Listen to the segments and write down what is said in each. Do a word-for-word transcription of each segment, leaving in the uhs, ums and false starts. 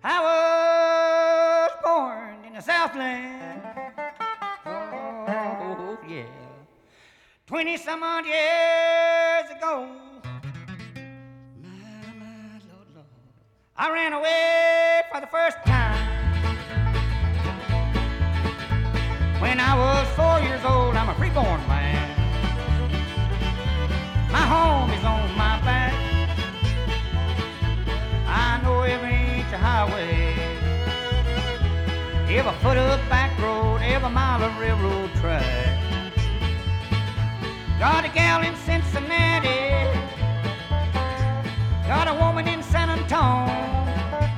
I was born in the Southland. Oh, yeah. Twenty some odd years ago. My, my, Lord, Lord. I ran away for the first time. When I was four years old, I'm a freeborn man. My home is on my back. I know every inch of highway, every foot of back road, every mile of railroad track. Got a gal in Cincinnati, got a woman in San Antonio.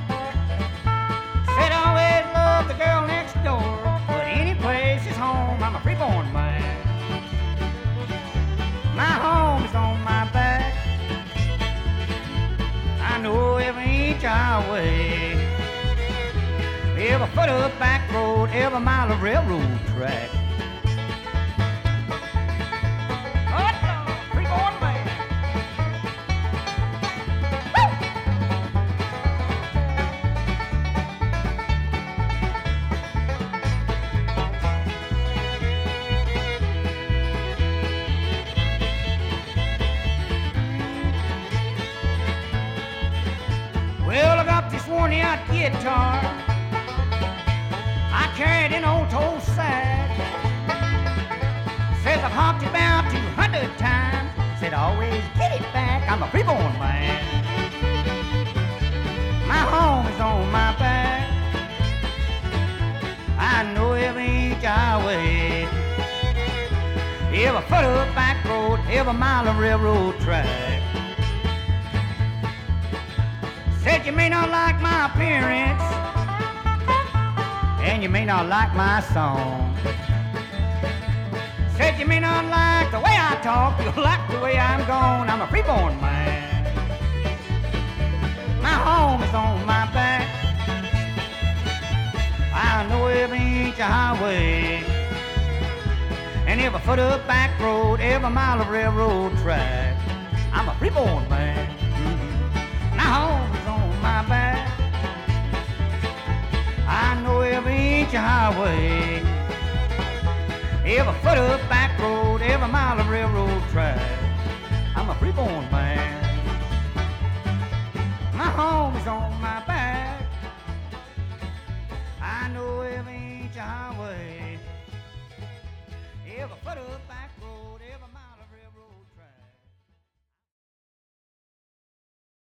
Said I always loved the girl next door, but any place is home. I'm a freeborn man. My home is on my back. I know every inch of highway, every foot of back road, every mile of railroad track. Oh, freeborn man. Well, I got this worn-out guitar. I carried an old toe sack. Says I've honked it about two hundred times. Said I always get it back. I'm a freeborn man. My home is on my back. I know every inch of highway, every foot of back road, every mile of railroad track. Said you may not like my appearance, and you may not like my song. Said you may not like the way I talk, you'll like the way I'm gone. I'm a freeborn man. My home is on my back. I know every inch of highway, and every foot of back road, every mile of railroad track. I'm a freeborn man. Mm-hmm. My home is on my back. I know every inch of highway, every foot of back road, every mile of railroad track. I'm a freeborn man. My home is on my